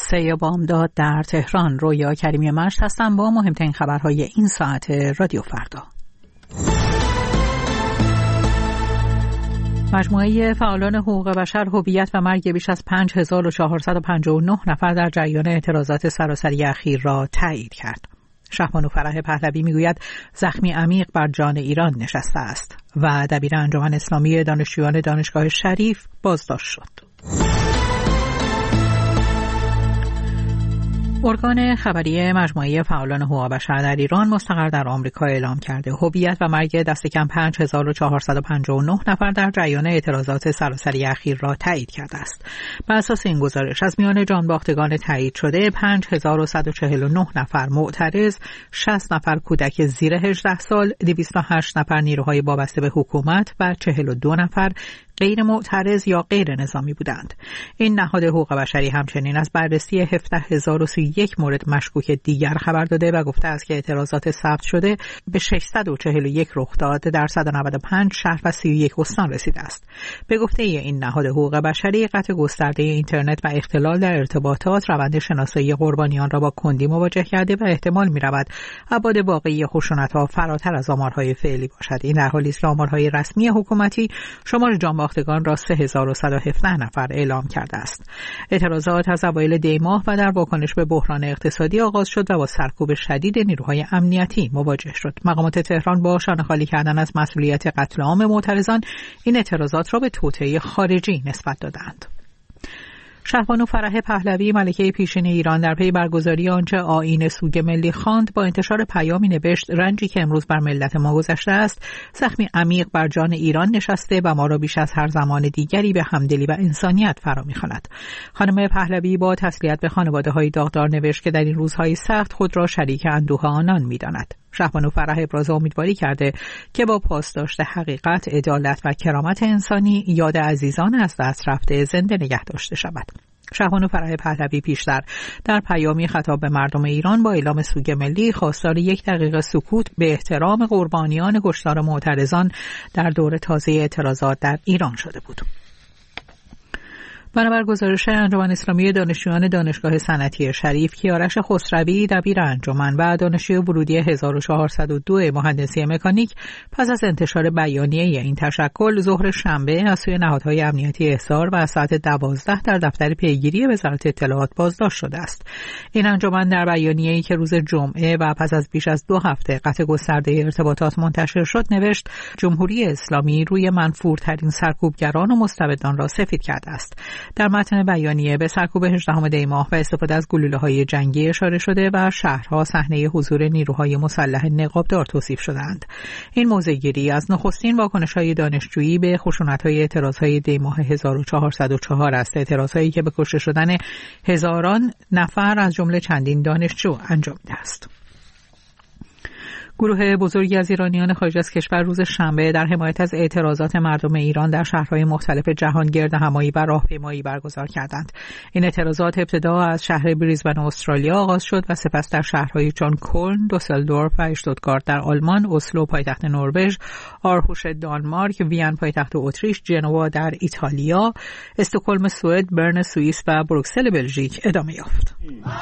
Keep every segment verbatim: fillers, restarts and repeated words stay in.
سه بامداد در تهران. رویا کریمی مشت هستم با مهمترین خبرهای این ساعت رادیو فردا. مجموعه فعالان حقوق بشر هویت و مرگ بیش از پنج هزار و چهارصد و پنجاه و نه نفر در جریان اعتراضات سراسری اخیر را تایید کرد. شهبانو فرح پهلوی میگوید زخمی عمیق بر جان ایران نشسته است و دبیر انجمن اسلامی دانشجویان دانشگاه شریف بازداشت شد. ارگان خبری مجموعه فعالان حقوق بشر در ایران مستقر در آمریکا اعلام کرده هویت و مرگ دست کم پنج هزار و چهارصد و پنجاه و نه نفر در جریان اعتراضات سراسری اخیر را تایید کرده است. بر اساس این گزارش از میان جانباختگان تایید شده پنج هزار و صد و چهل و نه نفر معترض، شصت نفر کودک زیر هجده سال، دویست و هشت نفر نیروهای وابسته به حکومت و چهل و دو نفر غیر معترض یا غیر نظامی بودند. این نهاد حقوق بشری همچنین از بررسی هفده هزار و سی و یک مورد مشکوک دیگر خبر داده و گفته است که اعتراضات ثبت شده به ششصد و چهل و یک رخ داد در صد و نود و پنج شهر و سی و یک استان رسیده است. به گفته این نهاد حقوق بشری، قطع گسترده اینترنت و اختلال در ارتباطات روند شناسایی قربانیان را با کندی مواجه کرده و احتمال می‌رود ابعاد واقعی خشونت‌ها فراتر از آمارهای فعلی باشد. این در حالی است که آمارهای رسمی حکومتی شمار جانباختگان را سه هزار و صد و هفده نفر اعلام کرده است. اعتراضات از اوایل دی ماه و در واکنش به بحران اقتصادی آغاز شد و با سرکوب شدید نیروهای امنیتی مواجه شد. مقامات تهران با شانه خالی کردن از مسئولیت قتل عام معترضان این اعتراضات را به توطئه خارجی نسبت دادند. شهبانو فرح پهلوی، ملکه پیشین ایران، در پی برگزاری آنچه آیین سوگ ملی خواند با انتشار پیامی نوشت رنجی که امروز بر ملت ما گذشته است زخمی عمیق بر جان ایران نشسته و ما را بیش از هر زمان دیگری به همدلی و انسانیت فرا می‌خواند. خانم پهلوی با تسلیت به خانواده‌های داغدار نوشت که در این روزهای سخت خود را شریک اندوه آنان می‌داند. شهبانو فرح ابراز امیدواری کرده که با پاسداشت حقیقت، عدالت و کرامت انسانی یاد عزیزان از دست رفته زنده نگه داشته شود. شهبانو فرح پهلوی پیشتر در پیامی خطاب به مردم ایران با اعلام سوگ ملی خواستار یک دقیقه سکوت به احترام قربانیان کشتار معترضان در دور تازه اعتراضات در ایران شده بود. بنابر گزارش انجمن اسلامی دانشجویان دانشگاه صنعتی شریف، کیارش خسروی، دبیر انجمن و دانشجوی ورودی هزار و چهارصد و دو مهندسی مکانیک پس از انتشار بیانیه این تشکل ظهر شنبه از سوی نهادهای امنیتی احضار و از ساعت دوازده در دفتر پیگیری وزارت اطلاعات بازداشت شده است. این انجمن در بیانیه‌ای که روز جمعه و پس از بیش از دو هفته قطع گسترده ارتباطات منتشر شد نوشت جمهوری اسلامی روی منفورترین سرکوبگران و مستبدان را سفید کرده است. در متن بیانیه به سرکوب هجدهم دی ماه و استفاده از گلوله‌های جنگی اشاره شده و شهرها صحنه حضور نیروهای مسلح نقابدار توصیف شدند. این موضع‌گیری از نخستین واکنش‌های دانشجویی به خشونت‌های اعتراض‌های دی ماه هزار و چهارصد و چهار است، اعتراض‌هایی که به کشته شدن هزاران نفر از جمله چندین دانشجو انجامیده است. گروه بزرگی از ایرانیان خارج از کشور روز شنبه در حمایت از اعتراضات مردم ایران در شهرهای مختلف جهان گردهمایی و راهپیمایی برگزار کردند. این اعتراضات ابتدا از شهر بریزبن استرالیا آغاز شد و سپس در شهرهایی چون کلن، دوسلدورف و اشتوتگارت در آلمان، اسلو پایتخت نروژ، آرهوش دانمارک، وین پایتخت اتریش، جنوا در ایتالیا، استکهلم سوئد، برن سوئیس و بروکسل بلژیک ادامه یافت.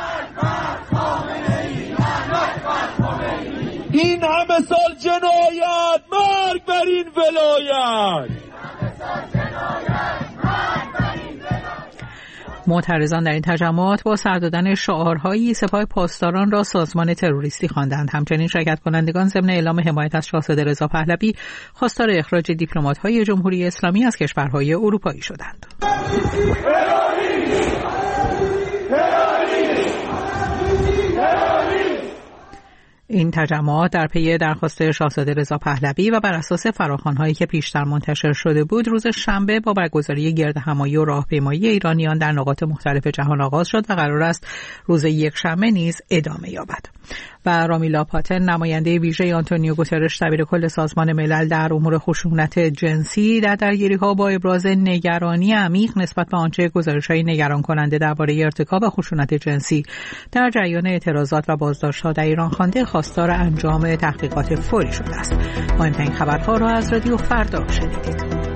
این همه سال جنایت، مرگ بر این ولایت. معترضان در این تجمعات با سر دادن شعارهایی سپاه پاسداران را سازمان تروریستی خواندند. همچنین شرکت کنندگان ضمن اعلام حمایت از شاهزاده رضا پهلوی خواستار اخراج دیپلمات‌های جمهوری اسلامی از کشورهای اروپایی شدند. این تجمعات در پی درخواست شاهزاده رضا پهلوی و بر اساس فراخوان‌هایی که پیشتر منتشر شده بود روز شنبه با برگزاری گردهمایی و راهپیمایی ایرانیان در نقاط مختلف جهان آغاز شد و قرار است روز یکشنبه نیز ادامه یابد. و رامیلا پاتن، نماینده ویژه آنتونیو گوترش دبیر کل سازمان ملل در امور خشونت جنسی، در درگیری‌ها با ابراز نگرانی عمیق نسبت به آنچه گزارش‌های نگران کننده درباره ارتکاب خشونت جنسی در جریان اعتراضات و بازداشت‌ها در ایران خوانده خواستار انجام تحقیقات فوری شده است. مهمترین خبرها را از رادیو فردا شنیدید.